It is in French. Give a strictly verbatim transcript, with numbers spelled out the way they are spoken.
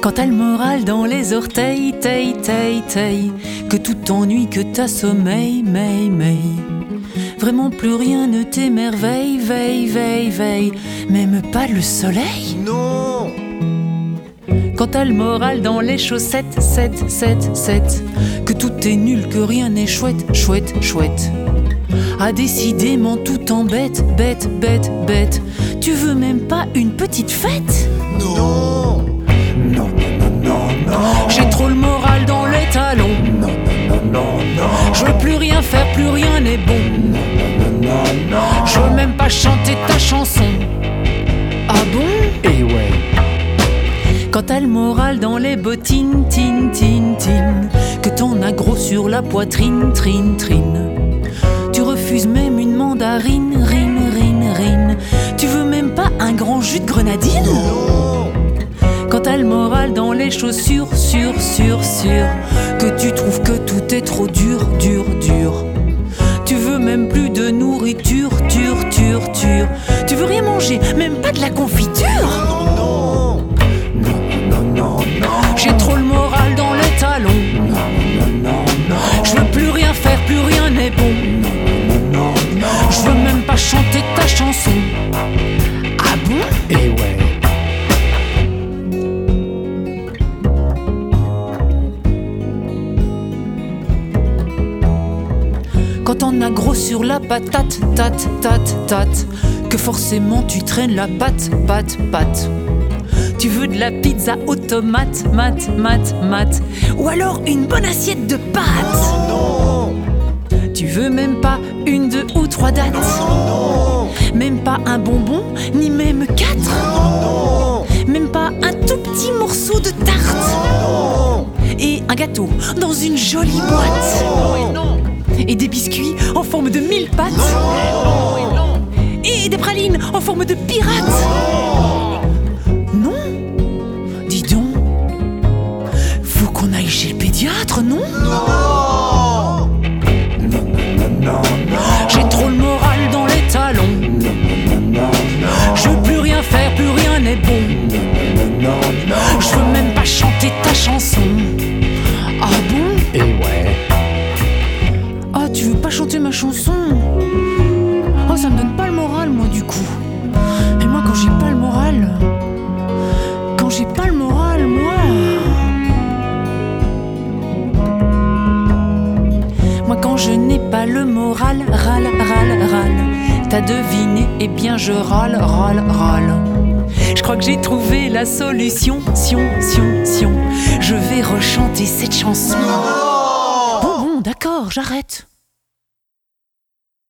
Quand t'as le moral dans les orteils, teille, teille, teille, que tout t'ennuie, que t'as sommeil, meille, meille. Vraiment plus rien ne t'émerveille, veille, veille, veille, même pas le soleil. Non. Quand t'as le moral dans les chaussettes, sept, sept, sept, que tout est nul, que rien n'est chouette, chouette, chouette. Ah décidément tout t'embête, bête, bête, bête. Tu veux même pas une petite fête? Non. Non, non, non, non. J'ai trop le moral dans les talons. Non, non, non, non, non. Je veux plus rien faire, plus rien n'est bon. Non, non, non, non. Je veux même pas chanter ta chanson. Ah bon? Eh ouais. Quand t'as le moral dans les bottines, tin, tin, tin, que t'en as gros sur la poitrine, trine, trine. Tu refuses même une mandarine, rine, rine, rine. Tu veux même pas un grand jus de grenadine? Non. Quand t'as le moral dans les chaussures, sûr, sûr, sûr, que tu trouves que tout est trop dur, dur, dur. Tu veux même plus de nourriture, tur, tur, tur. Tu veux rien manger, même pas de la confiture? Non. Non, non, non, non. J'ai trop le moral dans les talons. Non, non, non, non. Je veux plus rien faire, plus rien n'est bon. Non, non, non. Je veux même pas chanter ta chanson. Ah bon? Eh ouais. Quand t'en as gros sur la patate, tate, tate, tate, que forcément tu traînes la patte, patte, patte. Tu veux de la pizza aux tomates, mat, mat, mat, ou alors une bonne assiette de pâtes. Non. Tu veux même pas une, deux ou trois dates. Non. Même pas un bonbon, ni même quatre. Non. Même pas un tout petit morceau de tarte. Non. Et un gâteau dans une jolie boîte. Et des biscuits en forme de mille pattes. Et des pralines en forme de pirates. Non? Dis donc, faut qu'on aille chez le pédiatre, non? Non. Non, non, non, non. J'ai trop le moral dans les talons. Non, non, non, non. Je veux plus rien faire, plus rien n'est bon. Non, non, non. Je veux même pas chanter ta chanson. Ah bon? Eh ouais. Ah, tu veux pas chanter ma chanson? Oh, ça me donne pas le moral, moi, du coup. Et moi, quand j'ai pas le moral... Quand j'ai pas le moral, moi... Moi, quand je n'ai pas le moral, râle, râle, râle. T'as deviné? Eh bien, je râle, râle, râle. Je crois que j'ai trouvé la solution, sion, sion, sion. Je vais rechanter cette chanson. Bon, bon, d'accord, j'arrête.